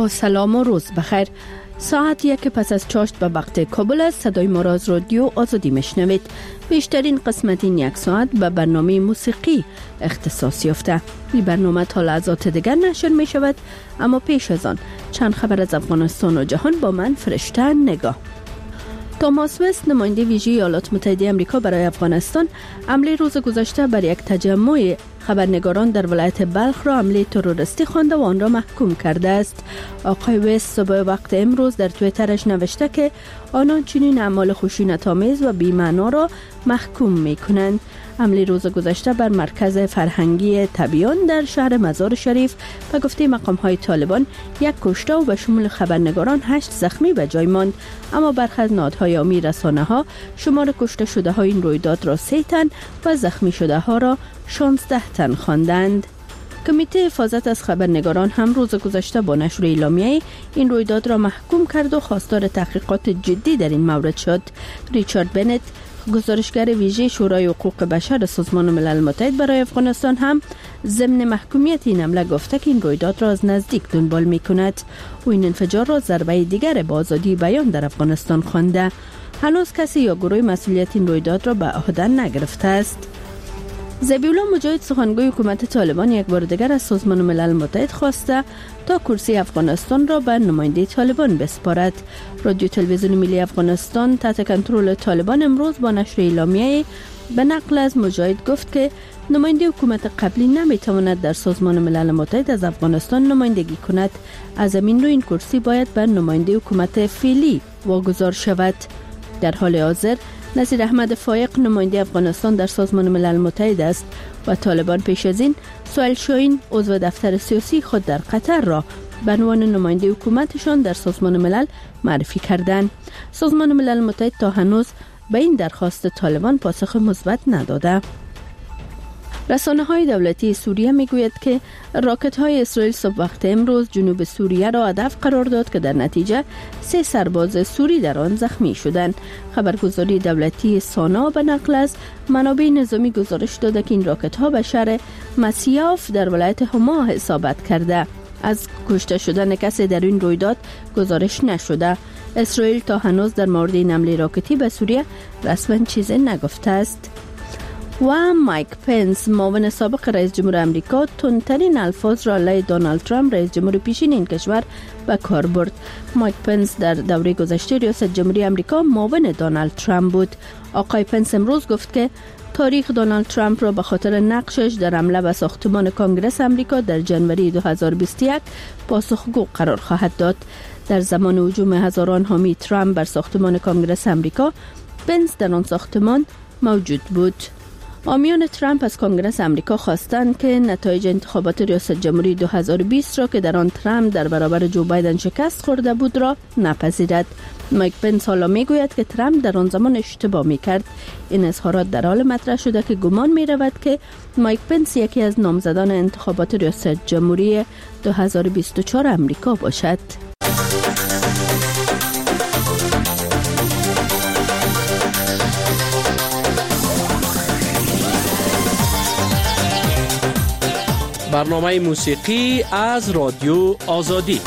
با سلام و روز بخیر. ساعت 1 پس از چاشت به وقت کابل است. صدای ما را از رادیو آزادی میشنوید. بیشترین قسمت این یک ساعت به برنامه موسیقی اختصاص یافته. این برنامه تا لحظات دیگر نشر می شود، اما پیش از آن چند خبر از افغانستان و جهان با من فرشته نگاه. توماس وست، نماینده ویژه ایالات متحده آمریکا برای افغانستان، حمله روز گذشته بر یک تجمع خبرنگاران در ولایت بلخ را حمله تروریستی خوانده و آن را محکوم کرده است. آقای وست صبح وقت امروز در توییترش نوشته که آنان چنین اعمال خشونت‌آمیز و بی‌معنا را محکوم می‌کنند. حمله روز گذشته بر مرکز فرهنگی تبیان در شهر مزار شریف به گفته مقام‌های طالبان یک کشته و به شمول خبرنگاران 8 زخمی به جای ماند، اما برخی از نهادهای عامی رسانه‌ها شمار کشته شده‌های این رویداد را 3 تن و زخمی شده‌ها را 16 تن خواندند. کمیته حفاظت از خبرنگاران هم روز گذشته با نشر اعلامیه این رویداد را محکوم کرد و خواستار تحقیقات جدی در این مورد شد. ریچارد بنت، گزارشگر ویژه شورای حقوق بشر سازمان ملل متحد برای افغانستان، هم ضمن محکومیت این حمله گفته که این رویداد را از نزدیک دنبال می‌کند. او این انفجار را ضربه دیگر به آزادی بیان در افغانستان خوانده. هنوز کسی یا گروه مسئولیت این رویداد را به عهده نگرفته است. ذبیح الله مجاهد، سخنگوی حکومت طالبان، یک بار دیگر از سازمان ملل متحد خواسته تا کرسی افغانستان را به نماینده طالبان بسپارد. رادیو تلویزیون ملی افغانستان تحت کنترل طالبان امروز با نشر اعلامیه به نقل از مجاهد گفت که نماینده حکومت قبلی نمیتواند در سازمان ملل متحد از افغانستان نمایندگی کند. از همین رو این کرسی باید به نماینده حکومت فعلی واگذار شود. در حال حاضر نصیر احمد فایق نماینده افغانستان در سازمان ملل متحد است و طالبان پیش از این سهیل شاهین، عضو دفتر سیاسی خود در قطر، را به عنوان نماینده حکومتشان در سازمان ملل معرفی کردند. سازمان ملل متحد تا هنوز به این درخواست طالبان پاسخ مثبت نداده. رسانه‌های دولتی سوریه میگوید که راکت‌های اسرائیل صبح وقت امروز جنوب سوریه را هدف قرار داد که در نتیجه 3 سرباز سوری در آن زخمی شدند. خبرگزاری دولتی سانا به نقل از منابع نظامی گزارش داده که این راکت‌ها به شهر مسیاف در ولایت حما اصابت کرده. از کشته شدن کسی در این رویداد گزارش نشده. اسرائیل تا هنوز در مورد این حمله راکتی به سوریه رسما چیزی نگفته است. و مایک پنس، معاون سابق رئیس جمهور آمریکا، تندترین الفاظ را علیه دونالد ترامپ، رئیس جمهور پیشین این کشور، به کار برد. مایک پنس در دوره گذشته ریاست جمهوری آمریکا معاون دونالد ترامپ بود. آقای پنس امروز گفت که تاریخ دونالد ترامپ را به خاطر نقشش در حمله به ساختمان کنگره آمریکا در جنوری 2021 پاسخگو قرار خواهد داد. در زمان هجوم هزاران حامی ترامپ بر ساختمان کنگره آمریکا، پنس در آن ساختمان موجود بود. حامیان ترامپ از کنگره آمریکا خواستند که نتایج انتخابات ریاست جمهوری 2020 را که در آن ترامپ در برابر جو بایدن شکست خورده بود را نپذیرد. مایک پنس حالا میگوید که ترامپ در آن زمان اشتباه میکرد. این اظهارات در حال مطرح شده که گمان میرود که مایک پنس یکی از نامزدان انتخابات ریاست جمهوری 2024 آمریکا باشد. برنامه موسیقی از رادیو آزادی.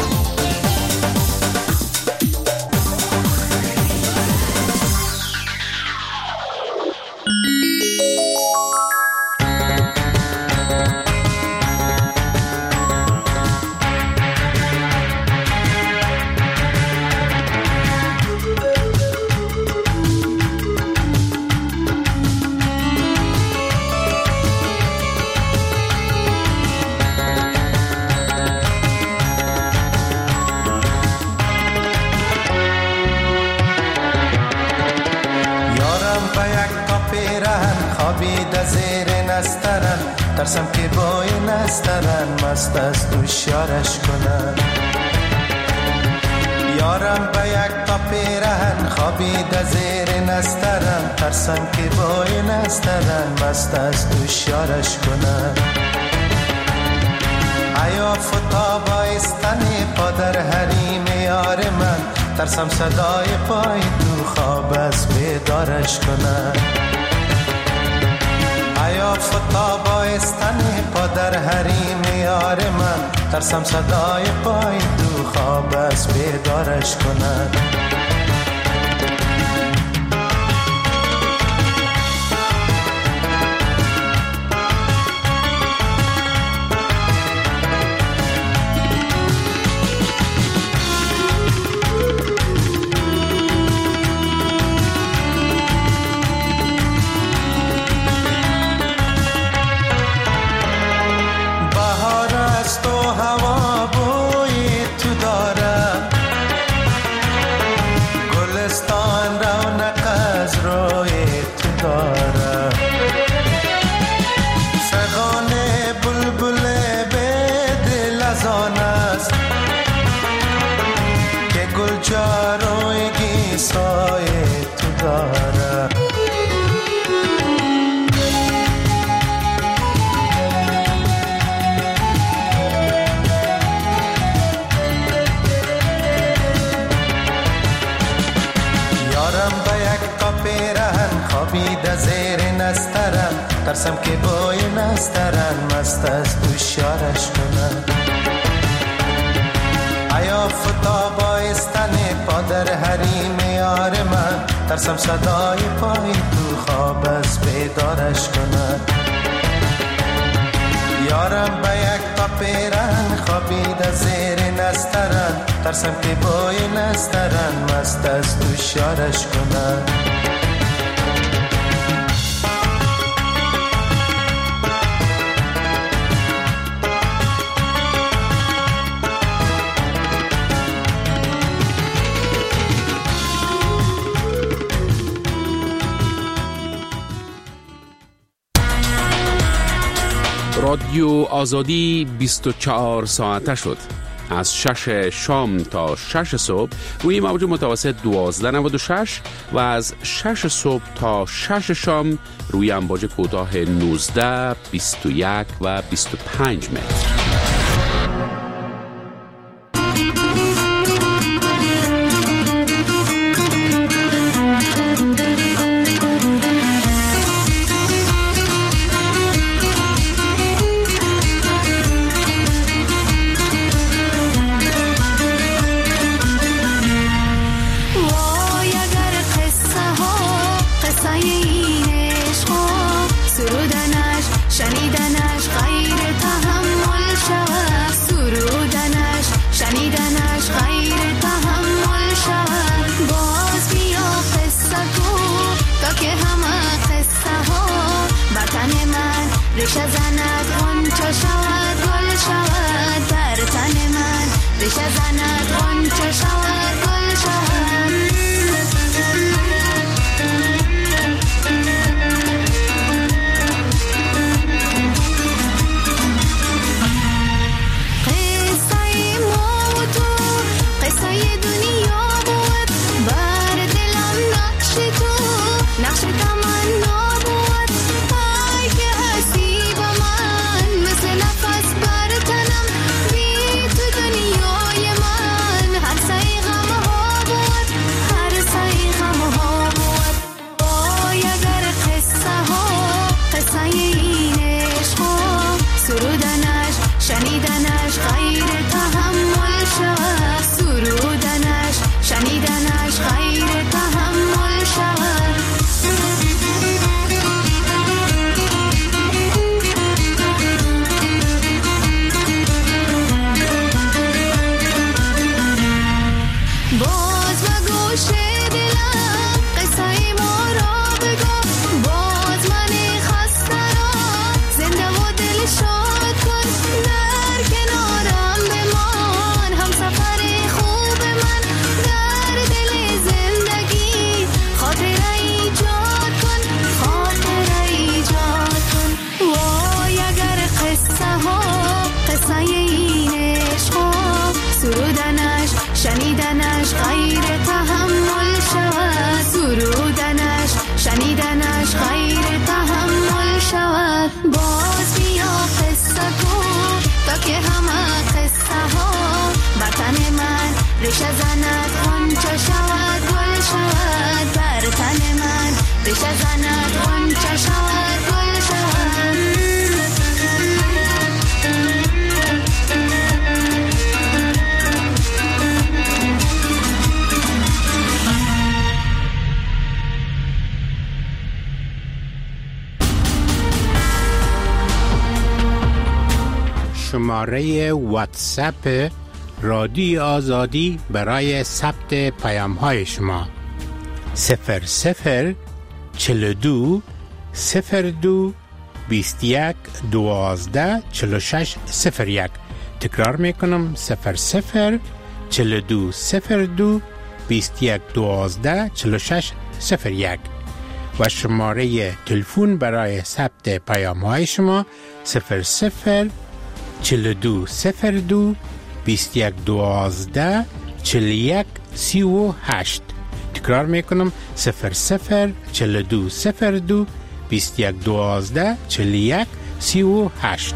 ترسم که با این استرن مست از دوشیارش کنن. یارم به یک تا پیرهن خوابیده زیر نسترن، ترسم که با این استرن مست از دوشیارش کنن. عیاف و تابایستن پا در حریم یار من، ترسم صدای پای تو خواب از بیدارش کنن. عیاف و تابایستن پا در حریم یار من، ترسم صدای پای تو خواب است بیدارش کند. ترسم که بای نسترن مست از دوشارش کنن. ایا فتا بایستن پادر حریم یار من، ترسم صدای پای تو خواب از بیدارش کند. یارم به یک تا پیرن خوابید زیر نسترن، ترسم که بای نسترن مست از دوشارش کند. رادیو آزادی 24 ساعته شد. از 6 شام تا 6 صبح روی موج متوسط 1296 و از 6 صبح تا 6 شام روی امواج کوتاه 19، 21 و 25 متر. نفس بر تنم بی تو دنیای من، هر سعی غم شماره واتساپ رادیو آزادی برای ثبت پیام‌های شما 00 42 02 21 12 46 01. تکرار میکنم 00 42 02 21 12 46 01 و شماره تلفن برای ثبت پیام‌های شما 00 42 02 21 12 41 38. تکرار میکنم 00 42 02 21 12 41 38.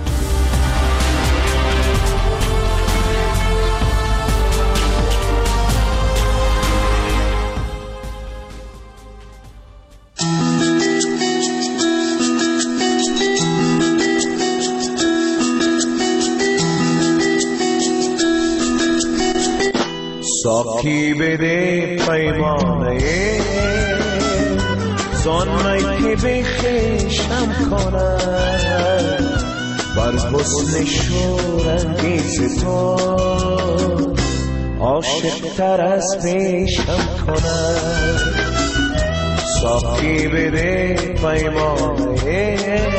ساقی بده پیمانه زانمی که به خشم کند بر حسن شورانگیز تو عاشق تر از پیشم کند. ساقی بده پیمانه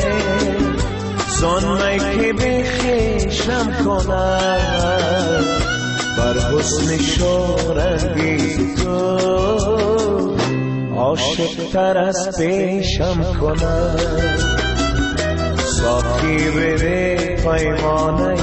زانمی که به خشم کند بر حسن شورانگیز تو عاشق تر از پیشم کند. ساقی بده پیمانه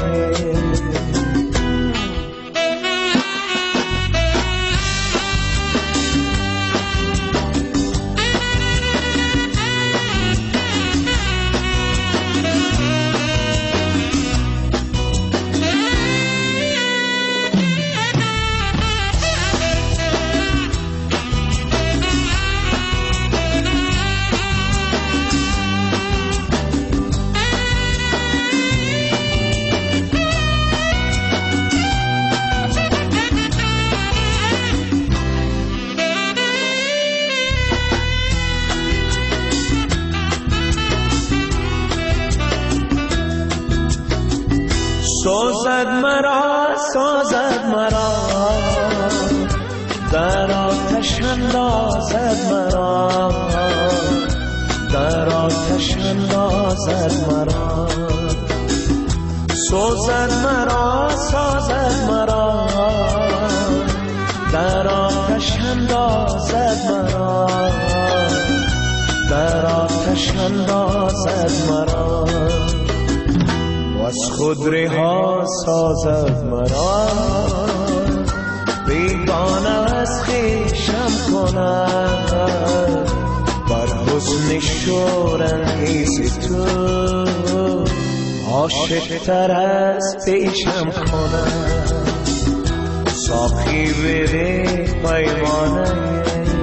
سازد مرا در آتش اندازد مرا در آتش اندازد مرا سازد مرا در آتش اندازد مرا در آتش اندازد مرا از خود رها سازد مرا بیگانه از خویشم کند بر حسن شورانگیز تو عاشق تر از پیشم کند. ساقی بده پیمانه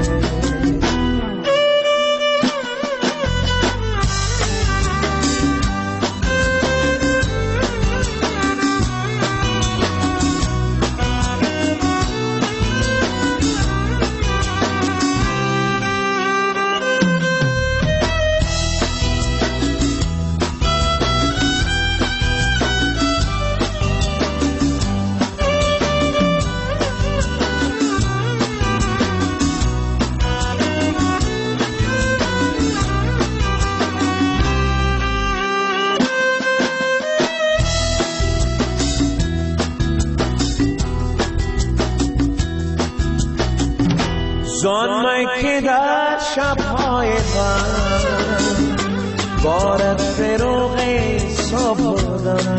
زانمی که در شبهای غم بارد فروغ صبحدم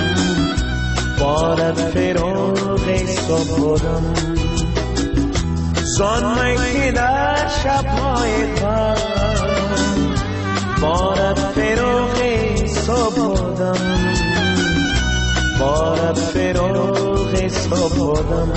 بارد فروغ صبحدم زانمی که در شبهای غم بارد فروغ صبحدم بارد فروغ صبحدم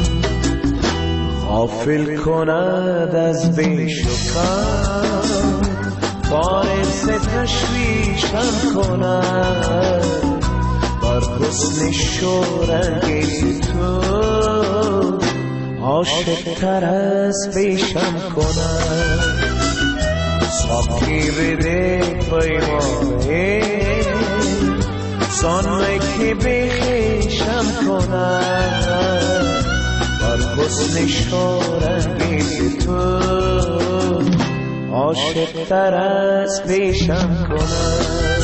غافل کند از بیش و کم باعث تشویشم کند بر حسن شورانگیز تو عاشق تر از پیشم کند. ساقی بده پیمانه زانمی که که بخیشم کنم بر حسن شورنگیز تو عاشق تر از پیشم کنم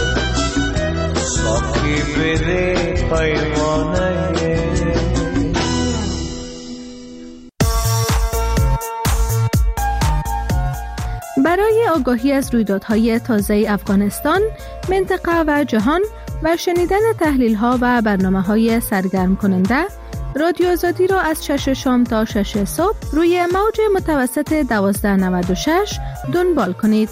ساقی بده پیمانه برای آگاهی از رویدادهای تازه افغانستان، منطقه و جهان و شنیدن تحلیل‌ها و برنامه‌های سرگرم کننده، رادیو آزادی را از 6 شام تا 6 صبح روی موج متوسط 1296 دنبال کنید.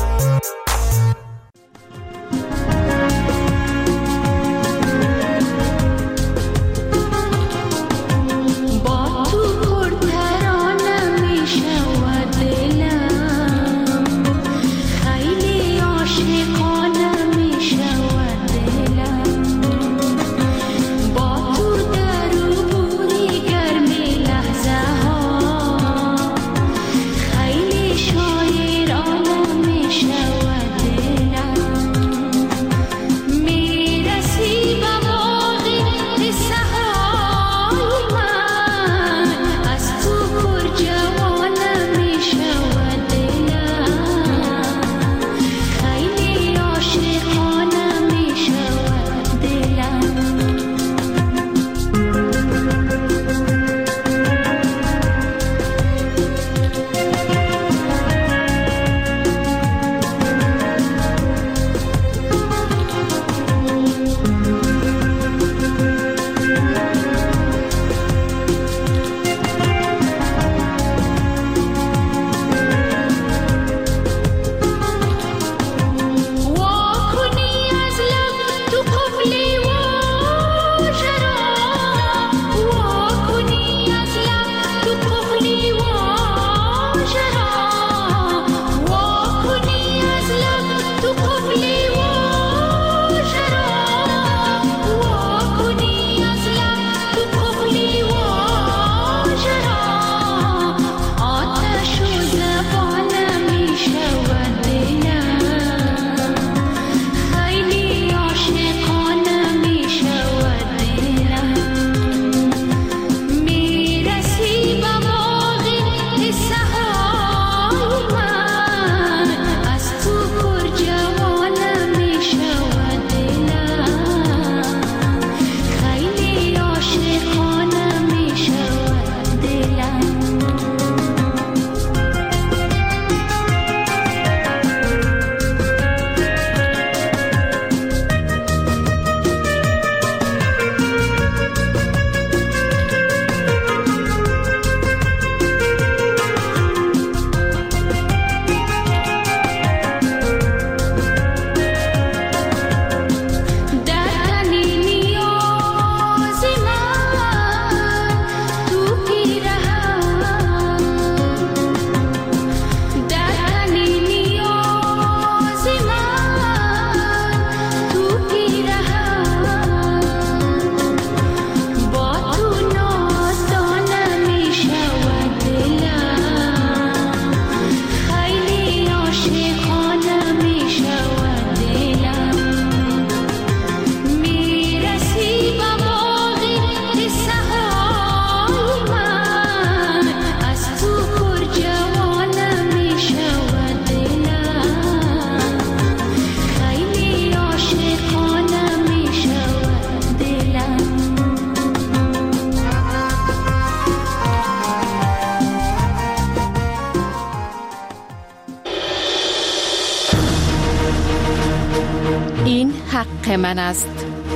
این حق من است.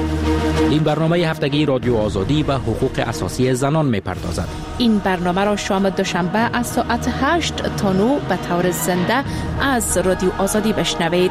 این برنامه هفتگی رادیو آزادی و حقوق اساسی زنان می‌پردازد. این برنامه را شام دوشنبه از ساعت 8 تا 9 به طور زنده از رادیو آزادی بشنوید.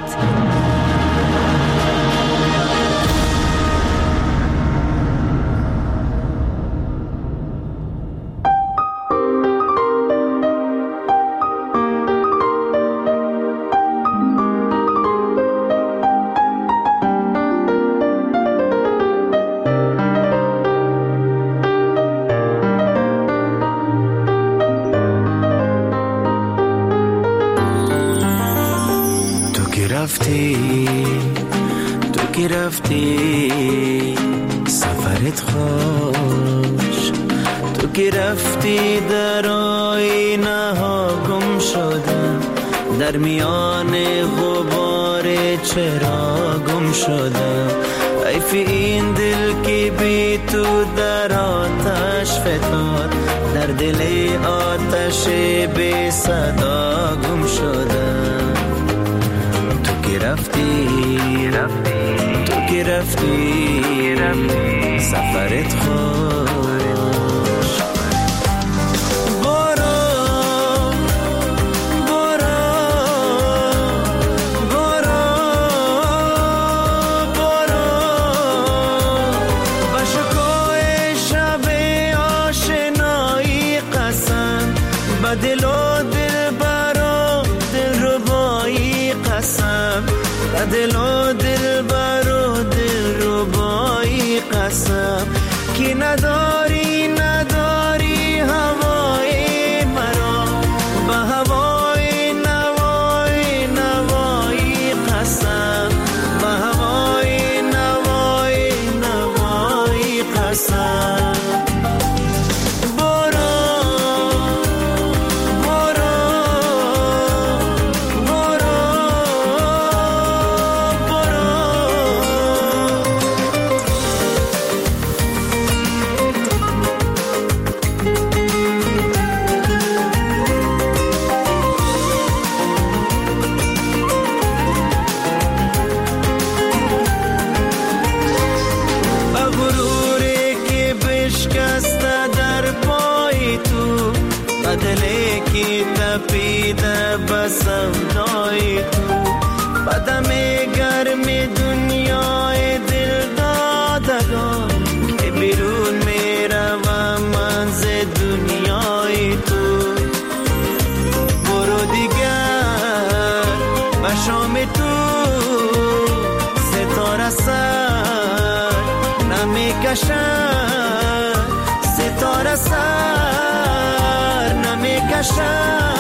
رفتی تو تو که رفتی سفرت خوش، تو که رفتی در آینه ها گم شدم، در میان غبار چرا گم شدم. حیف این دل که بی تو در آتش فتاد، در دل آتش بی صدا گم شدم. تو که رفتی تو که رفتی سفرت خوش. دل و دل برا دل ربایی قسم، دل و دل برا دل ربایی قسم، که نداری نداری هوای مرا، به هوای نوای نوایی قسم، به هوای نوای نوایی قسم. سودای تو بدم گرم دنیای دل دادگان، که بیرون میروم من ز دنیای تو. برو دیگر و شام تو ستاره سر نمیکشد، ستاره سر نمیکشد.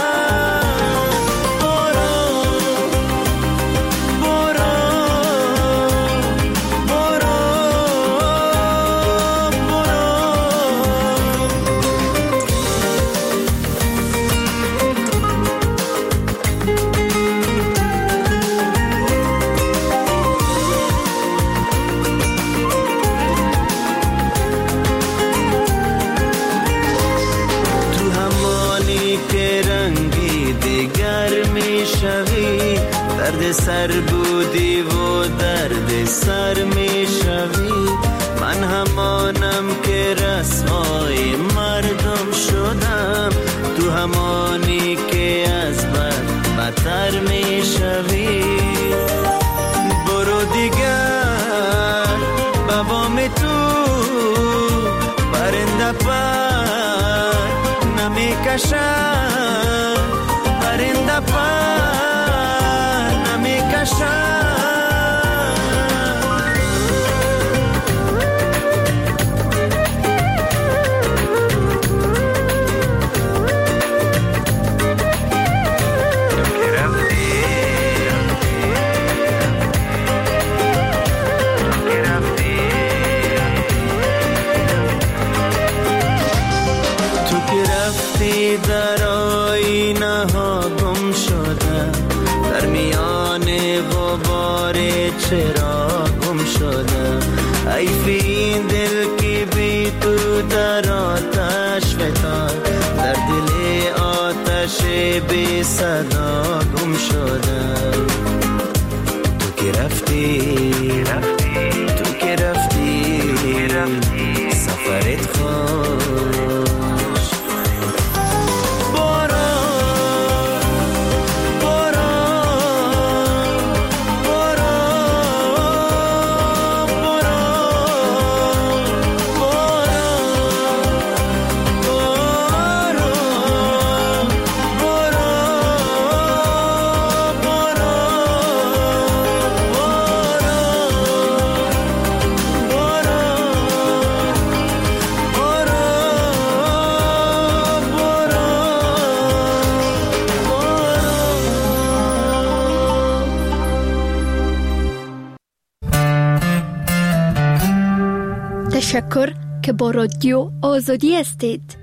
درد سر بودی و درد سر می شوی، من همانم که رسوای مردم شدم، تو همانی که از من بدتر می شوی. برو دیگر بابام تو پرنده پر نمی کشد، پرنده پر در آینه ها گم شدم، در میان غبار چرا گم شدم. حیف این دل که بی تو در آتش فتاد، در دل آتش بی صدا گم شدم. تو که رفتی تو که رفتی سفرت خوش. تشکر که با رادیو آزادی هستید.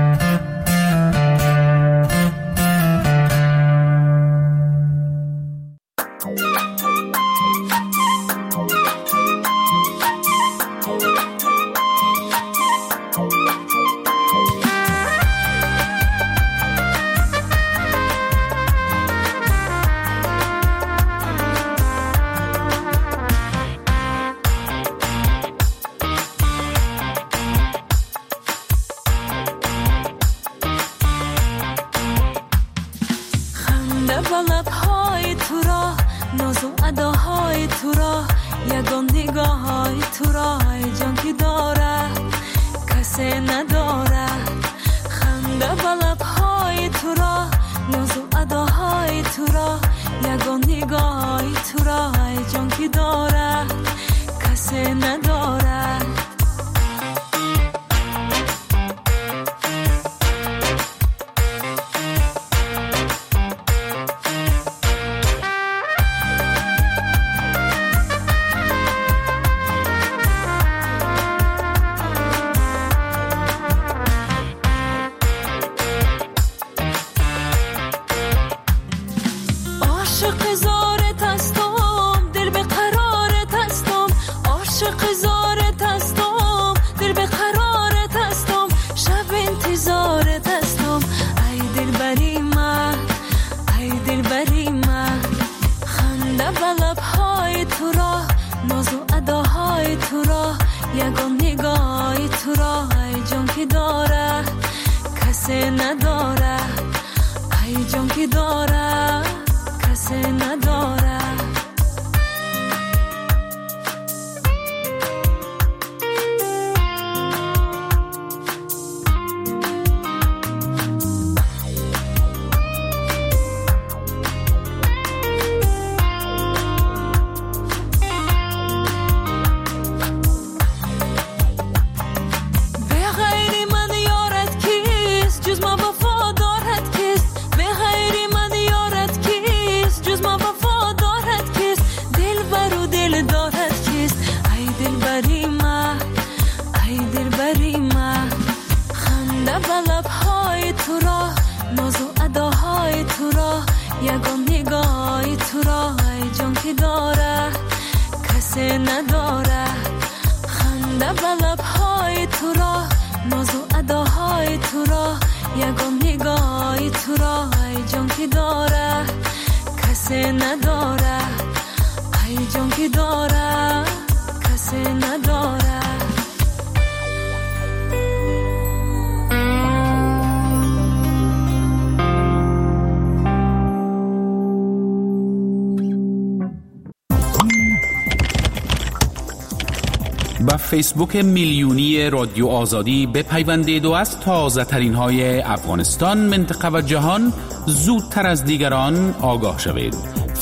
با فیسبوک میلیونی رادیو آزادی بپیوندید و از تازه ترین های افغانستان، منطقه و جهان زودتر از دیگران آگاه شوید.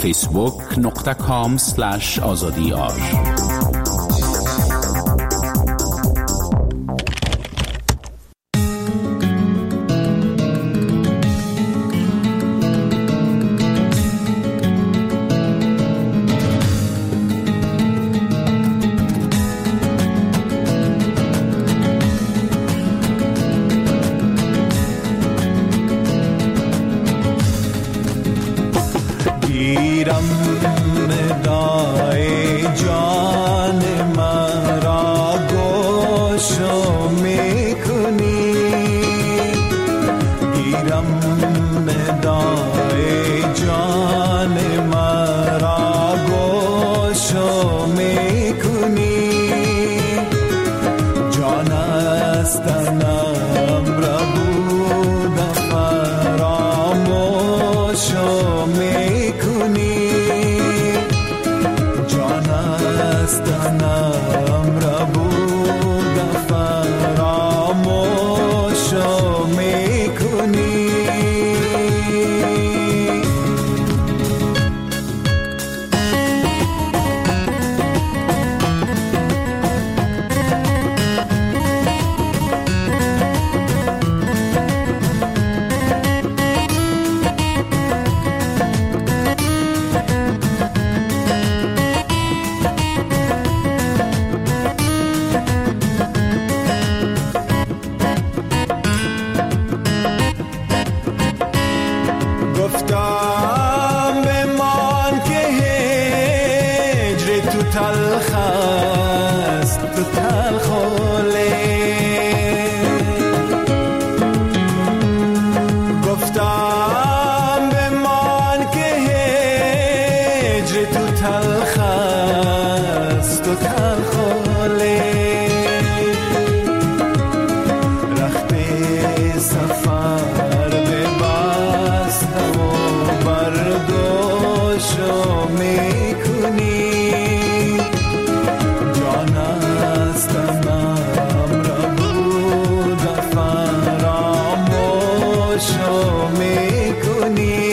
facebook.com/azadiar تو تلخ است تو تلخ گفتم بمان که هجر تو تلخ است تو تلخ رخت سفر ببستم و برداشتم میکنی جان است تنم را بود فراموشم میکنی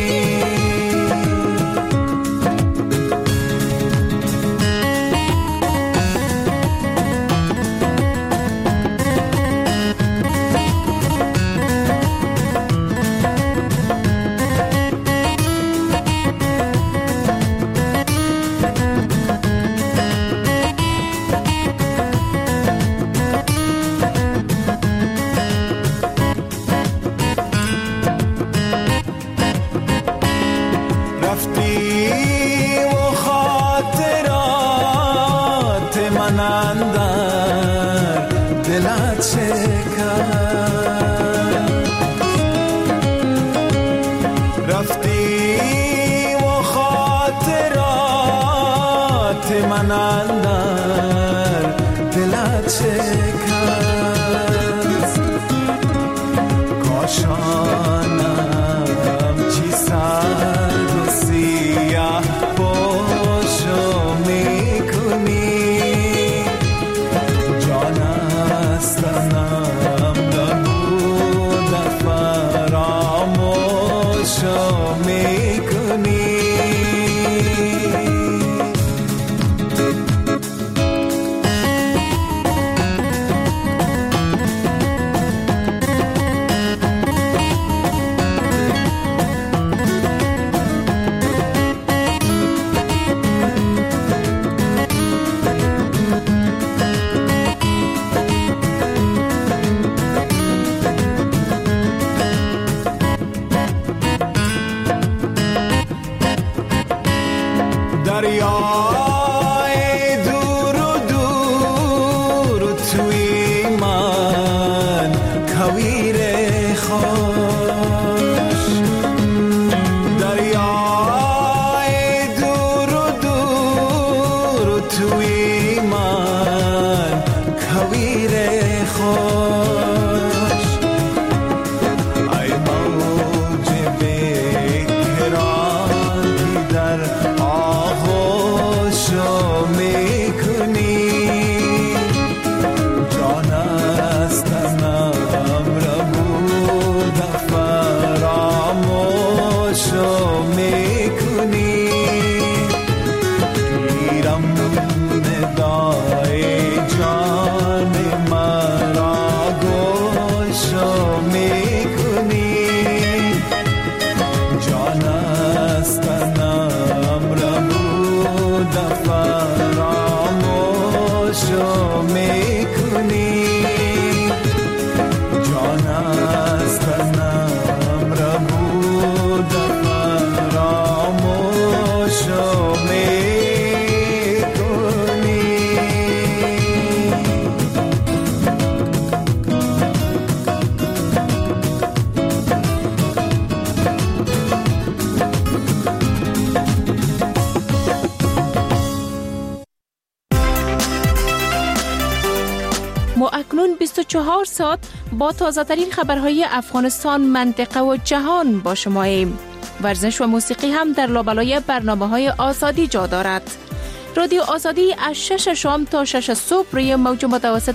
ما اکنون 24 ساعت با تازه ترین خبرهای افغانستان، منطقه و جهان با شماییم. ورزش و موسیقی هم در لابلای برنامه‌های آزادی جا دارد. رادیو آزادی از 6 شام تا 6 صبح روی موج متوسط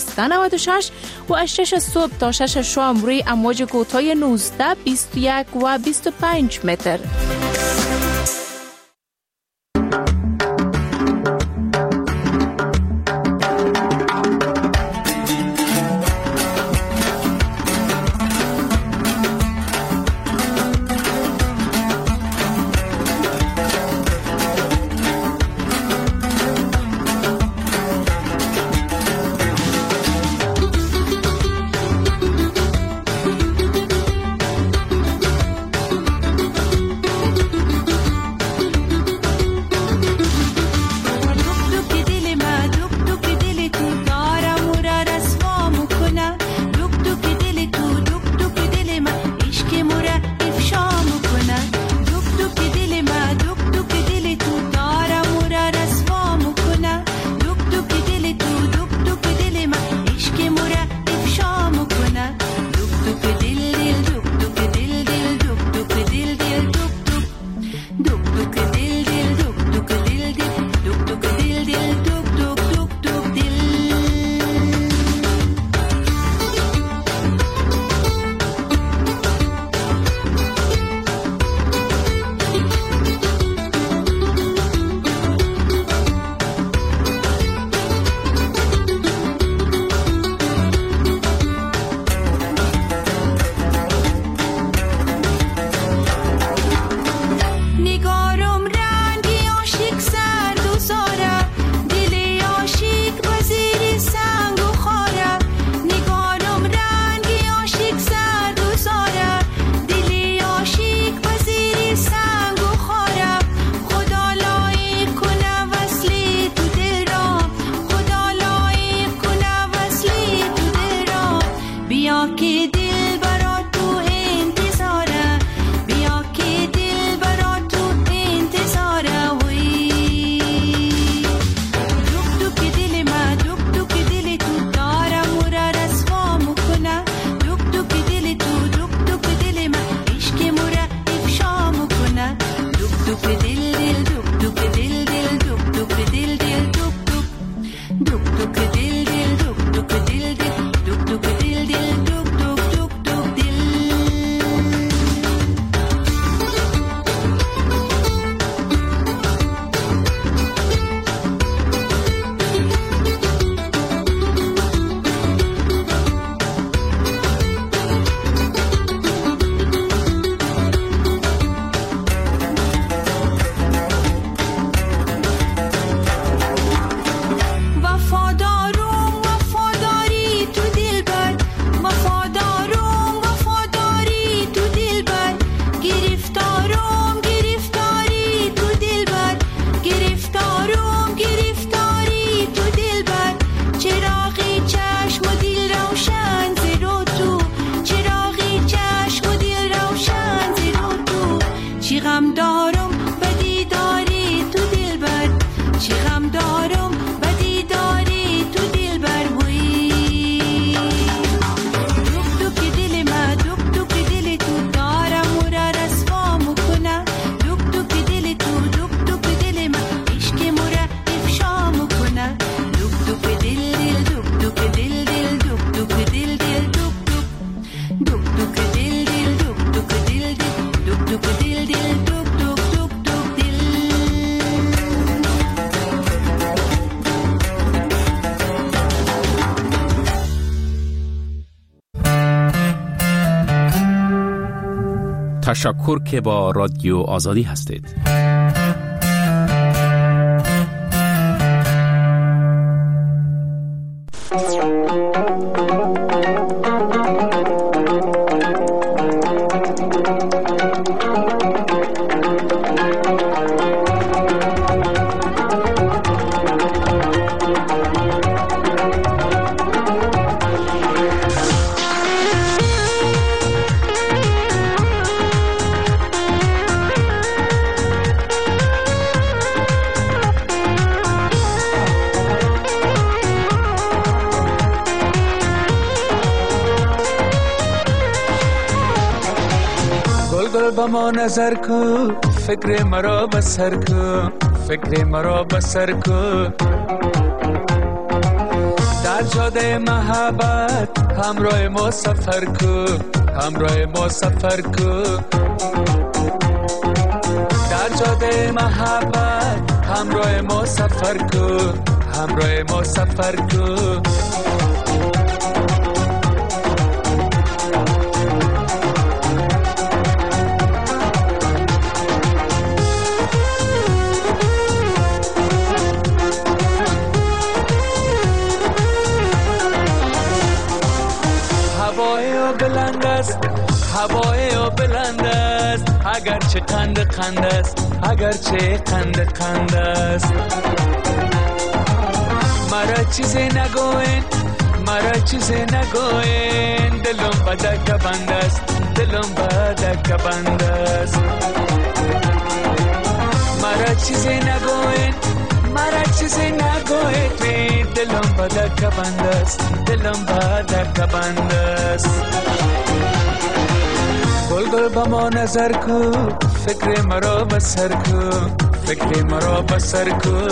1296 و از 6 صبح تا 6 شام روی امواج کوتاه 19، 21 و 25 متر. تشکر که با رادیو آزادی هستید. با ما نظر کو، فکر مرا بسر کو، فکر مرا بسر کو. در جاده محبت همراه ما سفر کو، همراه ما سفر کو. در جاده محبت همراه ما سفر کو، همراه ما سفر کو. بلند است، هوای او بلند است، اگرچه قند قند است، اگرچه قند قند است. مرا چیزی نگوین، مرا چیزی نگوین، دلم بدک بند است، دلم بدک بند است. مرا چیزی نگوین، مرا چیزی نگوین، دلم بدک بند است، دلم بدک بند است. گل با ما نظر کو، فکر مرا بسر کو، فکر مرا بسر کو.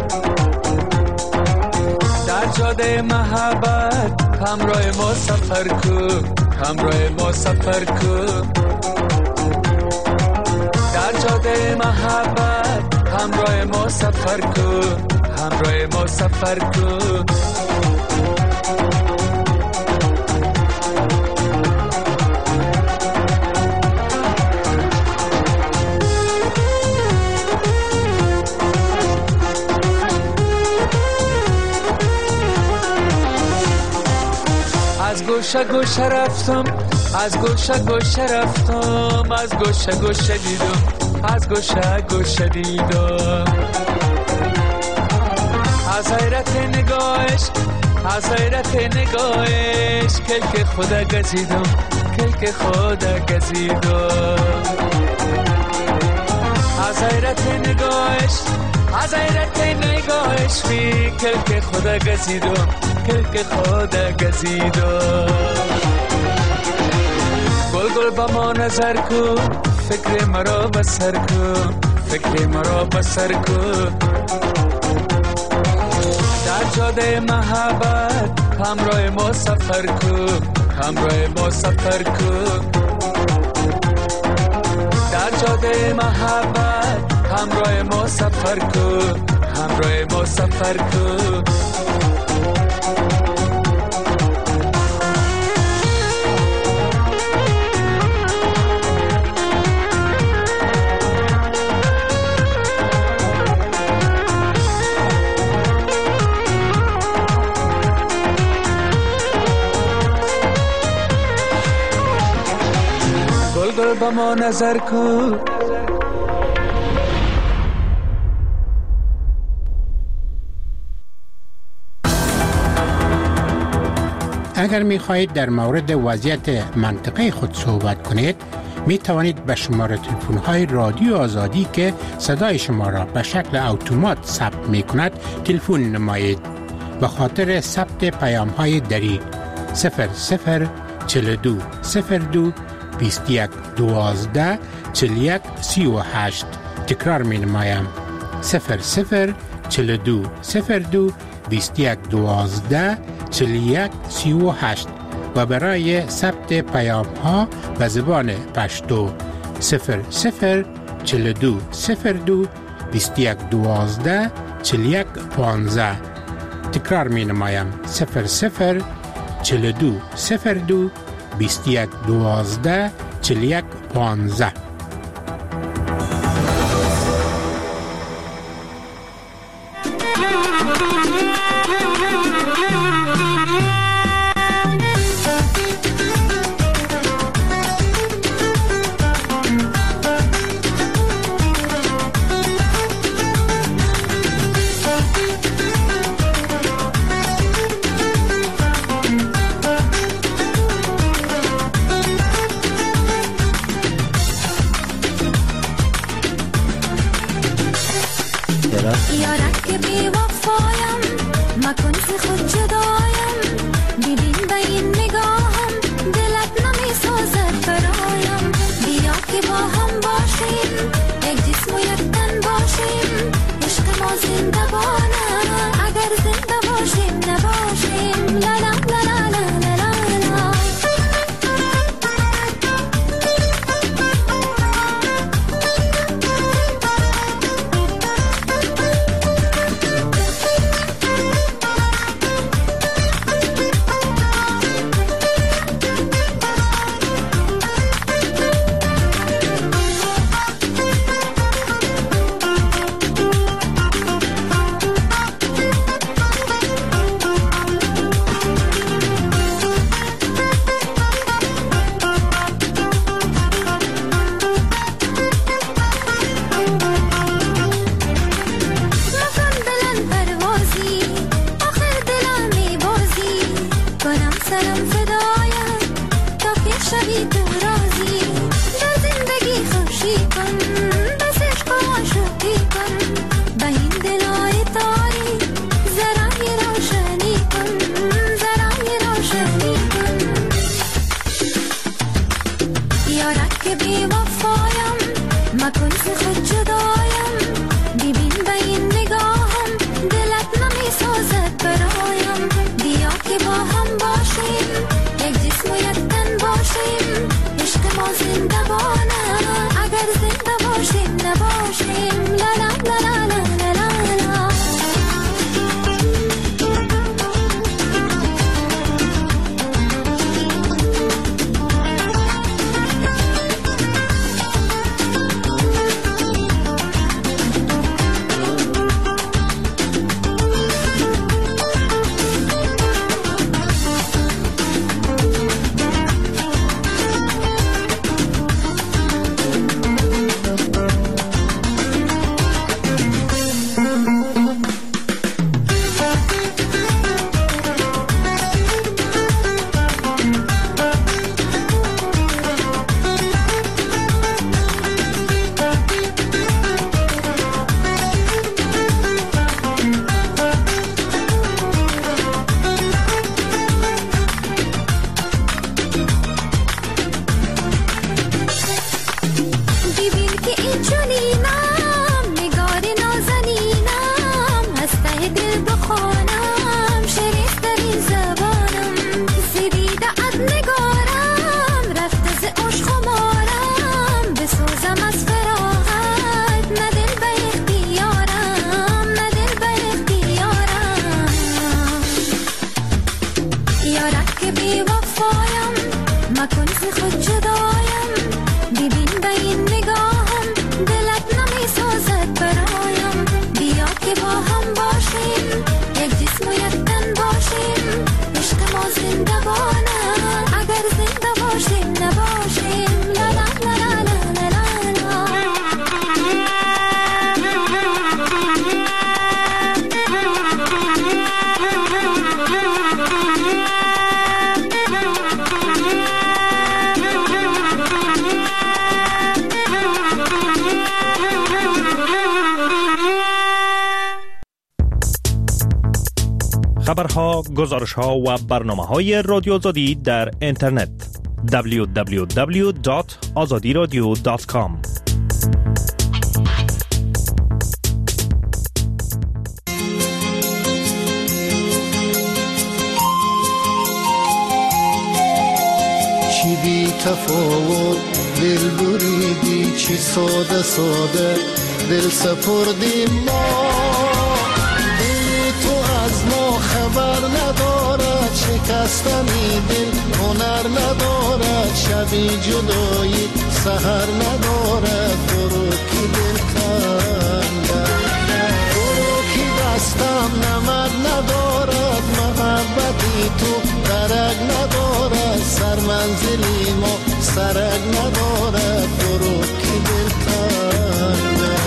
در جاده محبت همراه ما سفر کو، همراه ما سفر کو. در جاده محبت همراه ما سفر کو، همراه ما سفر کو. از گوشه گوشه رفتم، از گوشه گوشه رفتم، از گوشه گوشه دیدم، از گوشه گوشه دیدم. از حیرت نگاهش، از حیرت نگاهش، کلک خدا گزیدم، کلک خدا گزیدم. از حیرت نگاهش، از حیرت نگاهش، بی کلک خدا گزیدم، کلک خدا گزیدم. گل گل با ما نظر کو، فکر مرا بسر کو، فکر مرا بسر کو. در جاده محبت همراه ما سفر کو، همراه ما سفر کو. در جاده محبت همراه ما سفر کو، همراه ما سفر کو. گل با ما نظر کو. اگر می خواهید در مورد وضعیت منطقه خود صحبت کنید، می توانید به شماره تلفن های رادیو آزادی که صدای شما را به شکل اتومات ثبت می کند تلفن نمایید. به خاطر ثبت پیام های دری 0042 02 21 12 41 38. تکرار می نمایم 0042 02 21 12 41 38 و برای ثبت پیام ها به زبان پشتو 0042 02 21 12 41 15. تکرار می نمایم 0042 02 21 12 41 15. خبرها، گزارشها و برنامه‌های رادیو آزادی در اینترنت www.azadiradio.com. چی بی تفاوت دل بریدی، چی ساده ساده دل سپردیم ما. دل تو از ما خبر نداره، چه شکستنی دل هنر ندارد، شبی جدایی سحر ندارد. برو کی دل کنده، برو کی دستم نمد ندارد. محبتی تو درک ندارد، سر منزلی ما سرک ندارد. برو کی دل کنده.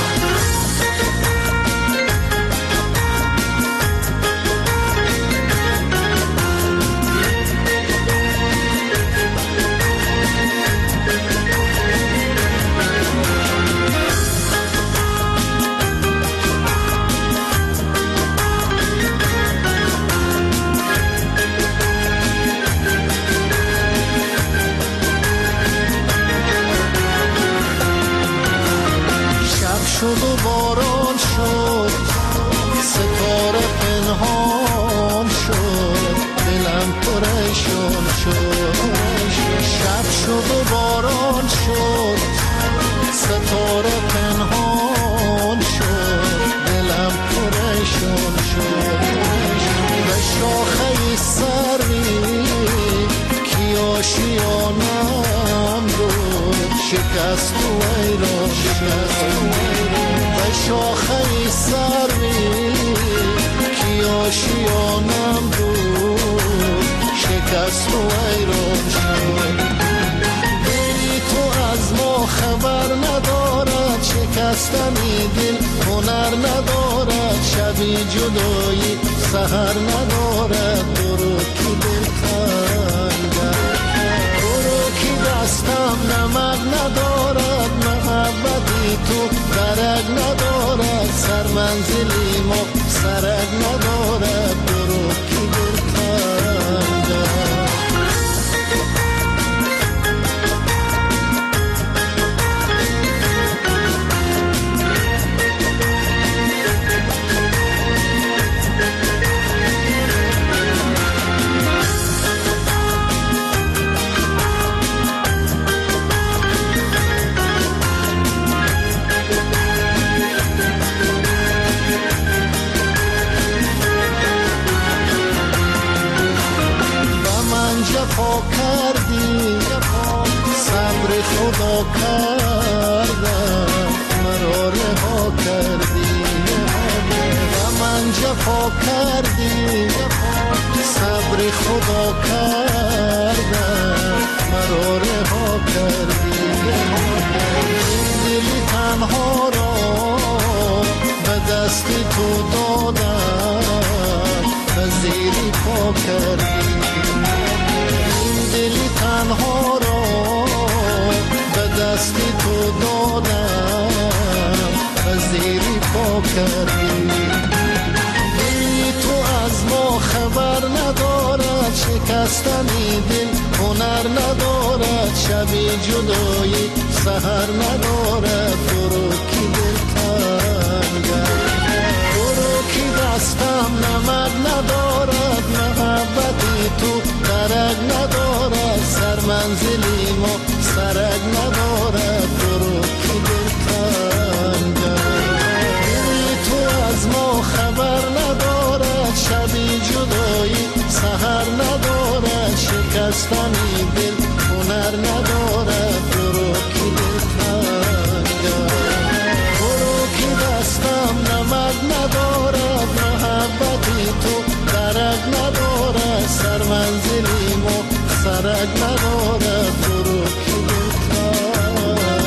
شد و باران شد، ستاره پنهان شد، دلم پریشان شد. شب شد و باران شد، ستاره پنهان شد، دلم پریشان شد. به شاخه سروی کی آشیانم رو شکست و ایران شد. به شاخه سروی کی آشیانم رو شکست و ایران شد. دلی تو از ما خبر ندارد، شکستنی دل هنر ندارد. شبی جدایی سحر ندارد. برو کی دل کنده، برو کی دستم نمد ندارد. محبتی تو درک ندارد، سر منزلی ما سرک ندارد. برو کی دل کنده. جفا کردی، صبر خدا کردم، مرا رها کردی. و من جفا کردی، صبر خدا کردم، مرا رها کردی. دلی تنها را به دست تو دادم، وزیری پا کردی. دلی تنها را به دست تو دادم، وزیری پا کردی. دلی تو از ما خبر ندارد، شکستنی دل هنر ندارد. شبی جدایی سحر ندارد. برو کی دل کنده، برو کی دستم نمد ندارد. محبتی تو درک ندارد، سر منزلی ما سرک ندارد. برو کی دل کنده، دلی تو از ما خبر ندارد. شبی جدایی سحر ندارد، شکستنی دل هنر ندارد. برو کی دل کنده، برو کی دستم نمد ندارد. محبتی تو درک ندارد، سر منزلی ما سرک ندارد. برو کی دل کنده.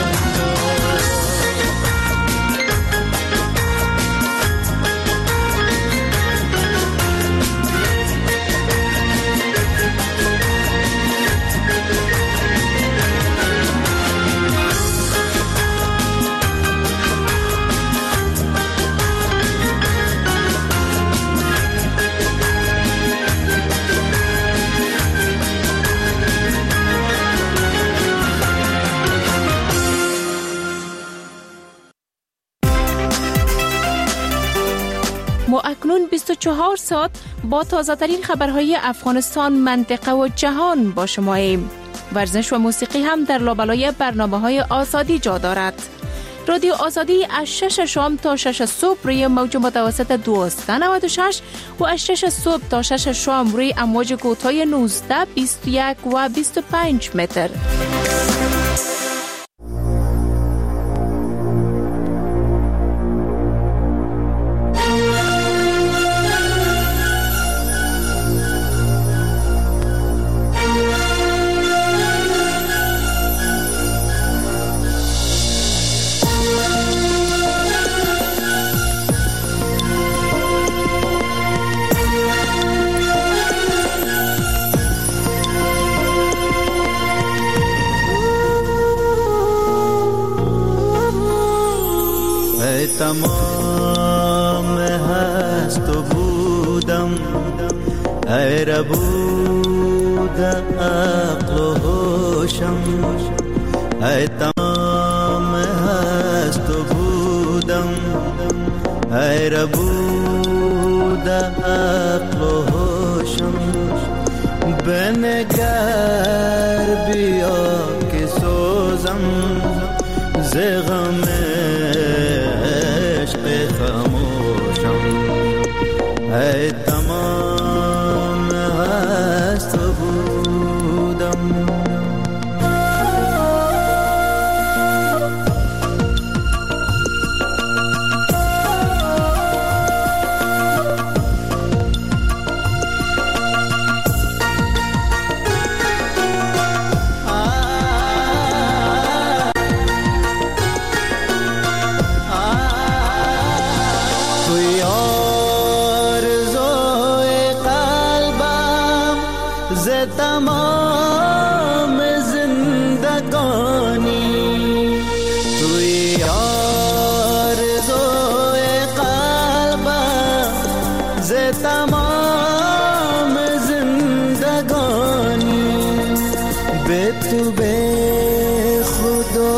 ما اکنون 24 ساعت با تازه ترین خبرهای افغانستان، منطقه و جهان با شماییم. ورزش و موسیقی هم در لابلای برنامه‌های آزادی جا دارد. رادیو آزادی از 6 شام تا 6 صبح روی موج متوسط 1296 و از 6 صبح تا 6 شام روی امواج کوتاه 19، 21 و 25 متر. تمام هست و بودم ای ربود عقل و هوشم، ای تمام هست و بودم ای ربود عقل و هوشم، بنگر بیا که سوزم ز غم خاموشم، ای تمام هست و بودم. تمام زندگانی توی آرزوی قلبم، ز تمام زندگانی به تو به خود و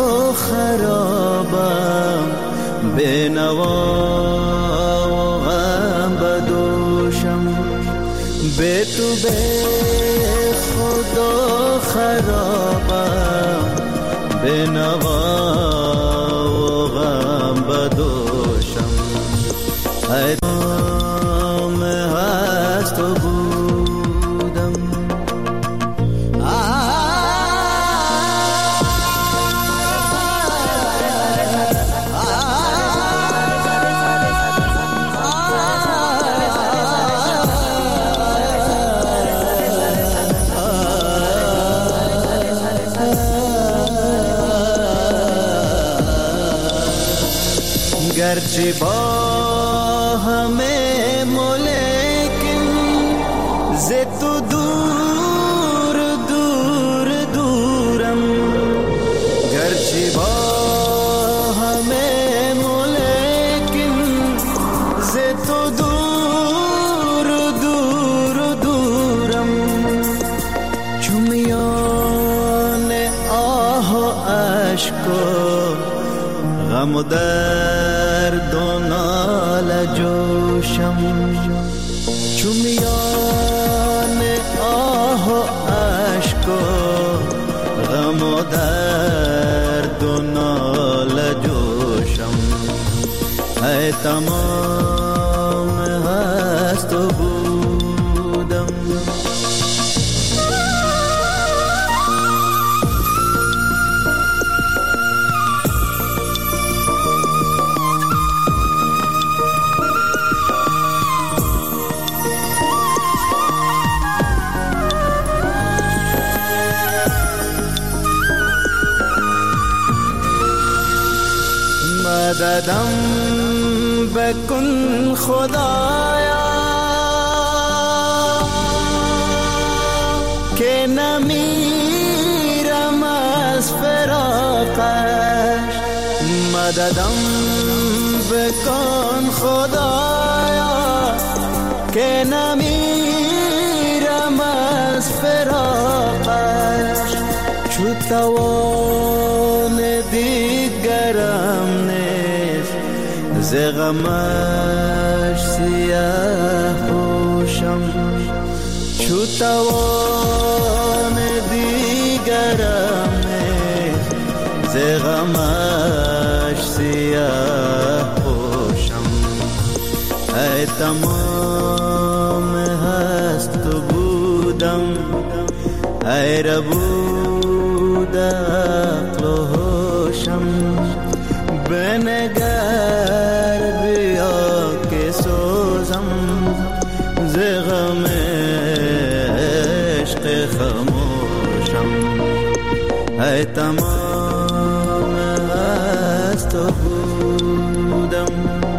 خرابم، به نوا و غم بدوشم، به تو به خود و خرابم، به نوا و غم بدوشم، ای تمام هست و بودم. گرچه با همه ملکن ز تو دور دور دورم، گرچه با همه ملکن ز تو دور دور دورم، چو میان آه و اشک غم و درد و ناله جوشم، چو میان آه و اشک و غم و درد و ناله جوشم، ای تمام هست و بودم. مددم بکن خدایا که نمیرم از فراقش، مددم بکن خدایا که نمیرم از فراقش، چو توان دیگرم نیست ز غمش سیاه پوشم، چو توان دیگرم نیست ز غمش تمام هست تو بودم، ای ربود عقل و هوشم، بنگر بیا که سوزم ز غم عشق خاموشم. ای تمام هست تو بودم.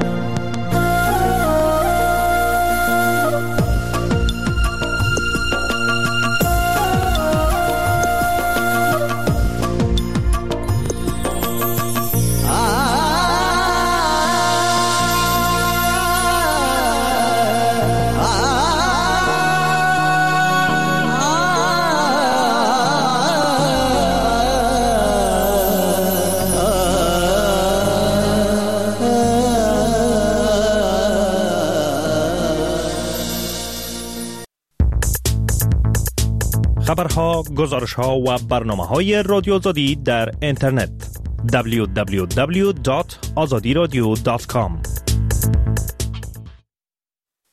خبرها، گزارشها و برنامه‌های رادیو آزادی در اینترنت www.azadiradio.com